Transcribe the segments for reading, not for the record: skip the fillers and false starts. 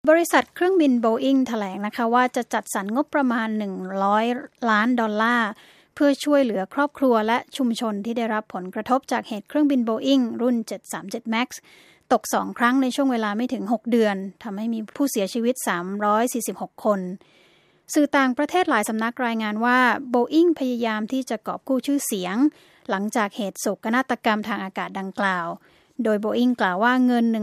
บริษัทเครื่องบิน Boeing แถลงนะคะว่าจะจัดสรรงบประมาณ$100 ล้านเพื่อช่วยเหลือครอบครัวและชุมชนที่ได้รับผลกระทบจากเหตุเครื่องบิน Boeing รุ่น 737 MAX ตก2ครั้งในช่วงเวลาไม่ถึง6เดือนทำให้มีผู้เสียชีวิต346คนสื่อต่างประเทศหลายสำนักรายงานว่า Boeing พยายามที่จะกอบกู้ชื่อเสียงหลังจากเหตุโศกนาฏกรรมทางอากาศดังกล่าวโดย Boeing กล่าวว่าเงิน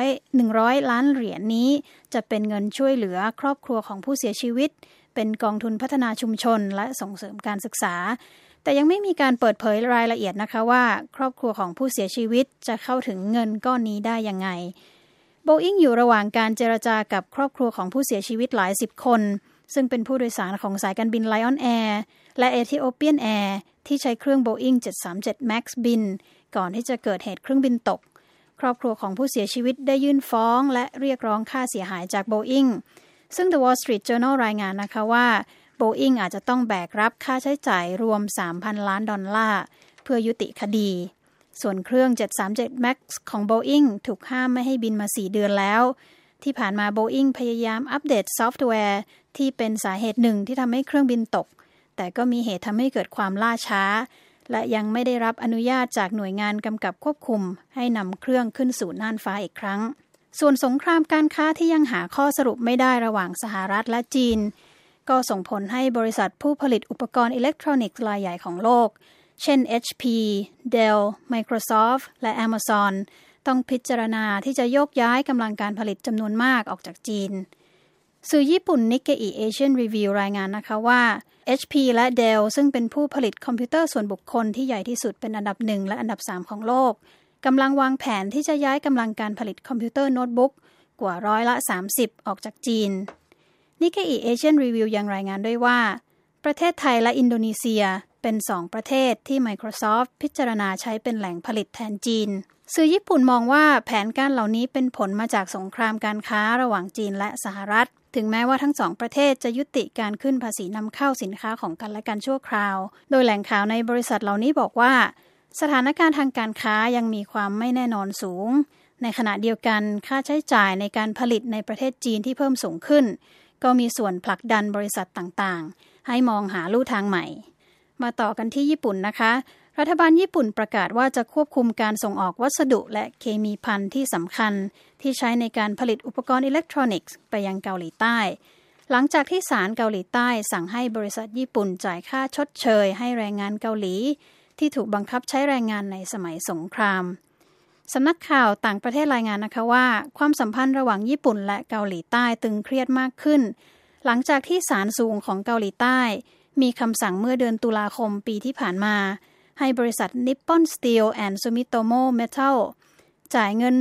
100 ล้านเหรียญนี้จะเป็นเงินช่วยเหลือครอบครัวของผู้เสียชีวิตเป็นกองทุนพัฒนาชุมชนและส่งเสริมการศึกษาแต่ยังไม่มีการเปิดเผยรายละเอียดนะคะว่าครอบครัวของผู้เสียชีวิตจะเข้าถึงเงินก้อนนี้ได้ยังไง Boeing อยู่ระหว่างการเจรจากับครอบครัวของผู้เสียชีวิตหลายสิบคนซึ่งเป็นผู้โดยสารของสายการบิน Lion Air และ Ethiopian Air ที่ใช้เครื่อง Boeing 737 MAX บินก่อนที่จะเกิดเหตุเครื่องบินตกครอบครัวของผู้เสียชีวิตได้ยื่นฟ้องและเรียกร้องค่าเสียหายจาก Boeing ซึ่ง The Wall Street Journal รายงานนะคะว่า Boeing อาจจะต้องแบกรับค่าใช้จ่ายรวม$3,000 ล้านเพื่อยุติคดีส่วนเครื่อง 737 MAX ของ Boeing ถูกห้ามไม่ให้บินมา4เดือนแล้วที่ผ่านมา Boeing พยายามอัปเดตซอฟต์แวร์ที่เป็นสาเหตุหนึ่งที่ทำให้เครื่องบินตกแต่ก็มีเหตุทำให้เกิดความล่าช้าและยังไม่ได้รับอนุญาตจากหน่วยงานกำกับควบคุมให้นำเครื่องขึ้นสู่น่านฟ้าอีกครั้งส่วนสงครามการค้าที่ยังหาข้อสรุปไม่ได้ระหว่างสหรัฐและจีนก็ส่งผลให้บริษัทผู้ผลิตอุปกรณ์อิเล็กทรอนิกส์รายใหญ่ของโลกเช่น HP, Dell, Microsoft และ Amazon ต้องพิจารณาที่จะโยกย้ายกำลังการผลิตจำนวนมากออกจากจีนสื่อญี่ปุ่น Nikkei Asian Review รายงานนะคะว่า HP และ Dell ซึ่งเป็นผู้ผลิตคอมพิวเตอร์ส่วนบุคคลที่ใหญ่ที่สุดเป็นอันดับ1และอันดับ3ของโลกกำลังวางแผนที่จะย้ายกำลังการผลิตคอมพิวเตอร์โน้ตบุ๊กกว่า30%ออกจากจีน Nikkei Asian Review ยังรายงานด้วยว่าประเทศไทยและอินโดนีเซียเป็น2ประเทศที่ Microsoft พิจารณาใช้เป็นแหล่งผลิตแทนจีนสื่อญี่ปุ่นมองว่าแผนการเหล่านี้เป็นผลมาจากสงครามการค้าระหว่างจีนและสหรัฐถึงแม้ว่าทั้ง2ประเทศจะยุติการขึ้นภาษีนำเข้าสินค้าของกันและกันชั่วคราวโดยแหล่งข่าวในบริษัทเหล่านี้บอกว่าสถานการณ์ทางการค้ายังมีความไม่แน่นอนสูงในขณะเดียวกันค่าใช้จ่ายในการผลิตในประเทศจีนที่เพิ่มสูงขึ้นก็มีส่วนผลักดันบริษัทต่างๆให้มองหาลู่ทางใหม่มาต่อกันที่ญี่ปุ่นนะคะรัฐบาลญี่ปุ่นประกาศว่าจะควบคุมการส่งออกวัสดุและเคมีภัณฑ์ที่สำคัญที่ใช้ในการผลิตอุปกรณ์อิเล็กทรอนิกส์ไปยังเกาหลีใต้หลังจากที่ศาลเกาหลีใต้สั่งให้บริษัทญี่ปุ่นจ่ายค่าชดเชยให้แรงงานเกาหลีที่ถูกบังคับใช้แรงงานในสมัยสงครามสำนักข่าวต่างประเทศรายงานนะคะว่าความสัมพันธ์ระหว่างญี่ปุ่นและเกาหลีใต้ตึงเครียดมากขึ้นหลังจากที่ศาลสูงของเกาหลีใต้มีคำสั่งเมื่อเดือนตุลาคมปีที่ผ่านมาให้บริษัท Nippon Steel and Sumitomo Metal จ่ายเงิน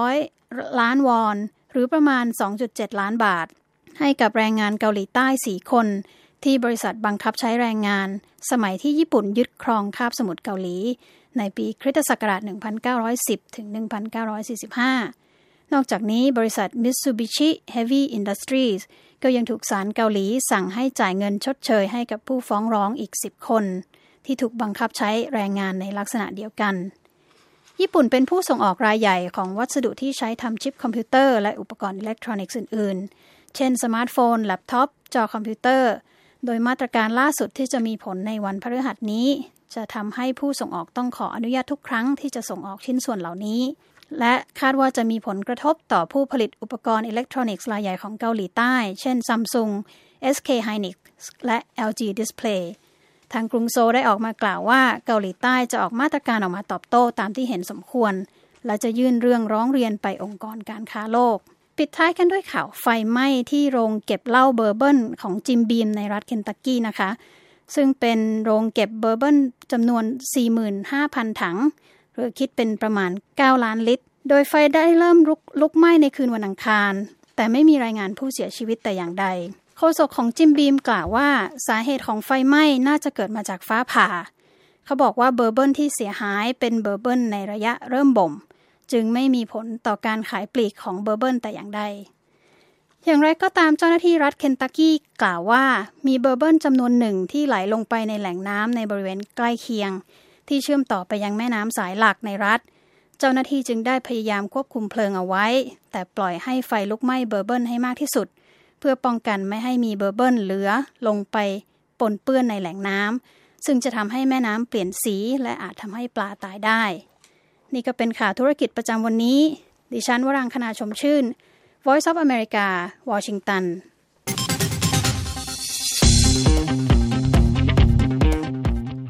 100 ล้านวอนหรือประมาณ 2.7 ล้านบาทให้กับแรงงานเกาหลีใต้4คนที่บริษัทบังคับใช้แรงงานสมัยที่ญี่ปุ่นยึดครองคาบสมุทรเกาหลีในปีคริสตศักราช 1910 ถึง 1945 นอกจากนี้บริษัท Mitsubishi Heavy Industries ก็ยังถูกศาลเกาหลีสั่งให้จ่ายเงินชดเชยให้กับผู้ฟ้องร้องอีก10คนที่ถูกบังคับใช้แรงงานในลักษณะเดียวกันญี่ปุ่นเป็นผู้ส่งออกรายใหญ่ของวัสดุที่ใช้ทำชิปคอมพิวเตอร์และอุปกรณ์อิเล็กทรอนิกส์อื่นๆเช่นสมาร์ทโฟนแล็ปท็อปจอคอมพิวเตอร์โดยมาตรการล่าสุดที่จะมีผลในวันพฤหัสนี้จะทำให้ผู้ส่งออกต้องขออนุญาตทุกครั้งที่จะส่งออกชิ้นส่วนเหล่านี้และคาดว่าจะมีผลกระทบต่อผู้ผลิตอุปกรณ์อิเล็กทรอนิกส์รายใหญ่ของเกาหลีใต้เช่น Samsung, SK Hynix และ LG Displayทางกรุงโซลได้ออกมากล่าวว่าเกาหลีใต้จะออกมาตรการออกมาตอบโต้ตามที่เห็นสมควรและจะยื่นเรื่องร้องเรียนไปองค์กรการค้าโลกปิดท้ายกันด้วยข่าวไฟไหม้ที่โรงเก็บเหล้าเบอร์เบิลของจิมบีมในรัฐเคนตักกี้นะคะซึ่งเป็นโรงเก็บเบอร์เบิลจำนวน 45,000 ถังหรือคิดเป็นประมาณ9ล้านลิตรโดยไฟได้เริ่มลุกไหม้ในคืนวันอังคารแต่ไม่มีรายงานผู้เสียชีวิตแต่อย่างใดโฆษกของจิมบีมกล่าวว่าสาเหตุของไฟไหม้น่าจะเกิดมาจากฟ้าผ่าเขาบอกว่าเบอร์เบิลที่เสียหายเป็นเบอร์เบิลในระยะเริ่มบ่มจึงไม่มีผลต่อการขายปลีกของเบอร์เบิลแต่อย่างใดอย่างไรก็ตามเจ้าหน้าที่รัฐเคนตักกี้กล่าวว่ามีเบอร์เบิลจำนวนหนึ่งที่ไหลลงไปในแหล่งน้ำในบริเวณใกล้เคียงที่เชื่อมต่อไปยังแม่น้ำสายหลักในรัฐเจ้าหน้าที่จึงได้พยายามควบคุมเพลิงเอาไว้แต่ปล่อยให้ไฟลุกไหม้เบอร์เบิลให้มากที่สุดเพื่อป้องกันไม่ให้มีเบอร์เบิลเหลือลงไปปนเปื้อนในแหล่งน้ำซึ่งจะทำให้แม่น้ำเปลี่ยนสีและอาจทำให้ปลาตายได้นี่ก็เป็นข่าวธุรกิจประจำวันนี้ดิฉันวรังคณาชมชื่น Voice of America วอชิงตัน